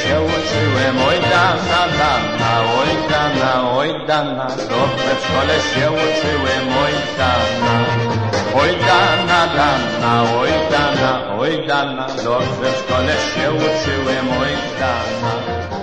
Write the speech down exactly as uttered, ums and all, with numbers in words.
się uczyłem, oj dana, dana, oj dana, oj dana, dobrze w szkole się uczyłem, oj dana. Oj dana, dana, oj dana, oj dana, dobrze w szkole się uczyłem, oj dana.